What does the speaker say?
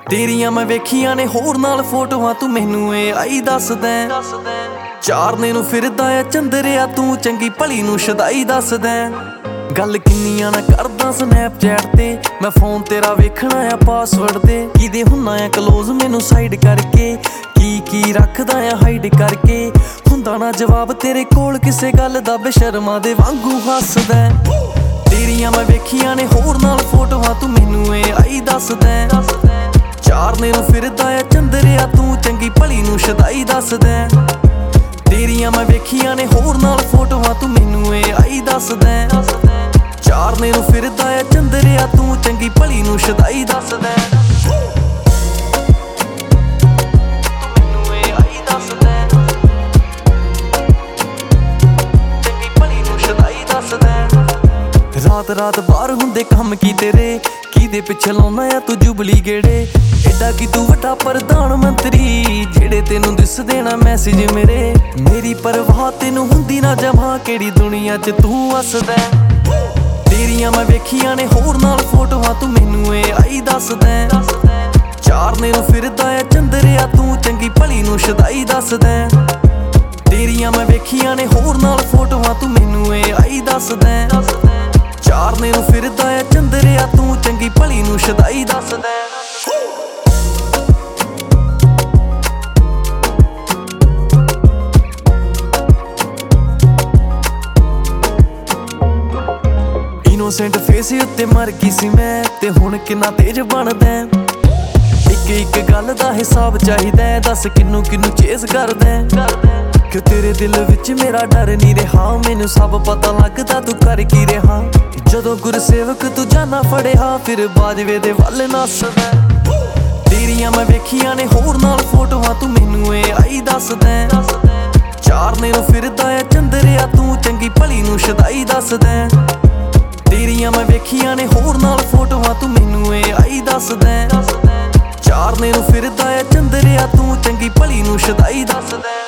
ਤੇਰੀਆਂ ਮੈਂ ਵੇਖੀਆਂ ਨੇ ਹੋਰ ਨਾਲ ਫੋਟੋਆਂ, ਤੂੰ ਮੈਨੂੰ ਇਹ ਆਈ ਦੱਸਦਾ। ਚਾਰਨੇ ਨੂੰ ਫਿਰਦਾ ਆ ਚੰਦਰਿਆ, ਤੂੰ ਚੰਗੀ ਭਲੀ ਨੂੰ ਸ਼ਦਾਈ ਦੱਸਦਾ। ਗੱਲ ਕਿੰਨੀਆਂ ਨਾ ਕਰਦਾ ਸਨੈਪਚੈਟ ਤੇ, ਮੈਂ ਫੋਨ ਤੇਰਾ ਵੇਖਣਾ ਆ ਪਾਸਵਰਡ ਤੇ। ਕਿਦੇ ਹੁੰਨਾ ਆ ਕਲੋਜ਼ ਮੈਨੂੰ ਸਾਈਡ ਕਰਕੇ, ਕੀ ਰੱਖਦਾ ਆ ਹਾਈਡ ਕਰਕੇ। ਹੁੰਦਾ ਨਾ ਜਵਾਬ ਤੇਰੇ ਕੋਲ ਕਿਸੇ ਗੱਲ ਦਾ, ਬੇਸ਼ਰਮਾਂ ਦੇ ਵਾਂਗੂ ਹੱਸਦਾ। ਤੇਰੀਆਂ ਮੈਂ ਵੇਖੀਆਂ ਨੇ ਹੋਰ ਨਾਲ ਫੋਟੋਆਂ, ਤੂੰ ਮੈਨੂੰ ਇਹ ਆਈ ਦੱਸਦਾ। ਚਾਰਨੇ ਨੂੰ ਫਿਰਦਾ ਆ ਚੰਦਰਿਆ, ਤੂੰ ਚੰਗੀ ਭਲੀ ਨੂੰ ਸ਼ਦਾਈ ਦੱਸਦਾ। ਤੇਰੀਆਂ ਮੈਂ ਵੇਖੀਆਂ ਨੇ ਹੋਰ ਨਾਲ ਫੋਟੋਆਂ, ਤੂੰ ਮੈਨੂੰ ਇਹ ਆਈ ਦੱਸਦਾ। ਚਾਰਨੇ ਨੂੰ ਫਿਰਦਾ ਆ ਚੰਦਰਿਆ, ਤੂੰ ਚੰਗੀ ਭਲੀ ਨੂੰ ਸ਼ਦਾਈ ਦੱਸਦਾ। ਰਾਤ ਬਾਹਰ ਹੁੰਦੇ ਕੰਮ ਕੀ ਤੇਰੇ, ਕਿਹਦੇ ਪਿੱਛੇ ਲਾਉਣਾ ਆ ਤੂੰ ਜੁਬਲੀ ਗੇੜੇ। ਏਡਾ ਕੀ ਤੂੰ ਵੱਡਾ ਪ੍ਰਧਾਨ ਮੰਤਰੀ, ਜਿਹੜੇ ਤੈਨੂੰ ਦਿਸ ਦੇਣਾ ਮੈਸੇਜ ਮੇਰੇ। ਮੇਰੀ ਪਰਵਾਹ ਤੈਨੂੰ ਹੁੰਦੀ ਨਾ ਜਮਾਂ, ਕਿਹੜੀ ਦੁਨੀਆ 'ਚ ਤੂੰ ਵਸਦਾ। ਤੇਰੀਆਂ ਮੈਂ ਵੇਖੀਆਂ ਨੇ ਹੋਰ ਨਾਲ ਫੋਟੋਆਂ, ਤੂੰ ਮੈਨੂੰ ਇਹ ਆਈ ਦੱਸਦਾ। ਚਾਰਨੇ ਨੂੰ ਫਿਰਦਾ ਆ ਚੰਦਰਿਆ, ਤੂੰ ਚੰਗੀ ਭਲੀ ਨੂੰ ਸ਼ਦਾਈ ਦੱਸਦਾ। ਤੇਰੀਆਂ ਮੈਂ ਵੇਖੀਆਂ ਨੇ ਹੋਰ ਨਾਲ ਫੋਟੋਆਂ, ਤੂੰ ਮੈਨੂੰ ਇਹ ਆਈ ਦੱਸਦਾ। ਚਾਰਨੇ ਨੂੰ ਫਿਰਦਾ ਆ ਚੰਦਰਿਆ, ਤੂੰ ਚੰਗੀ ਭਲੀ ਨੂੰ ਸ਼ਦਾਈ ਦੱਸਦਾ। ਇਨੋਸੈਂਟ ਫੇਸ ਉੱਤੇ ਮਰ ਗਈ ਸੀ ਮੈਂ, ਤੇ ਹੁਣ ਕਿੰਨਾ ਤੇਜ਼ ਬਣਦਾ। ਇੱਕ ਗੱਲ ਦਾ ਹਿਸਾਬ ਚਾਹੀਦਾ, ਦੱਸ ਕਿਨੂੰ ਚੇਸ ਕਰਦਾ। ਕਿ ਤੇਰੇ ਦਿਲ ਵਿੱਚ ਮੇਰਾ ਡਰ ਨਹੀਂ ਰਿਹਾ, ਮੈਨੂੰ ਸਭ ਪਤਾ ਲੱਗਦਾ ਤੂੰ ਕਰ ਕੀ ਰਿਹਾ। ਜਦੋਂ ਗੁਰਸੇਵਕ ਤੂੰ ਜਾਨਾ ਫੜਿਆ, ਫਿਰ ਬਾਜਵੇ ਦੇ ਵੱਲ ਨੱਸਦਾ। ਤੇਰੀਆਂ ਮੈਂ ਵੇਖੀਆਂ ਨੇ ਹੋਰ ਨਾਲ ਫੋਟੋਆਂ, ਤੂੰ ਮੈਨੂੰ ਇਹ ਆਈ ਦੱਸਦਾ। ਚਾਰਨੇ ਨੂੰ ਫਿਰਦਾ ਆ ਚੰਦਰਿਆ, ਤੂੰ ਚੰਗੀ ਭਲੀ ਨੂੰ ਸ਼ਦਾਈ ਦੱਸਦਾ। ਤੇਰੀਆਂ ਮੈਂ ਵੇਖੀਆਂ ਨੇ ਹੋਰ ਨਾਲ ਫੋਟੋਆਂ, ਤੂੰ ਮੈਨੂੰ ਇਹ ਆਈ ਦੱਸਦਾ। ਚਾਰਨੇ ਨੂੰ ਫਿਰਦਾ ਆ ਚੰਦਰਿਆ, ਤੂੰ ਚੰਗੀ ਭਲੀ ਨੂੰ ਸ਼ਦਾਈ ਦੱਸਦਾ।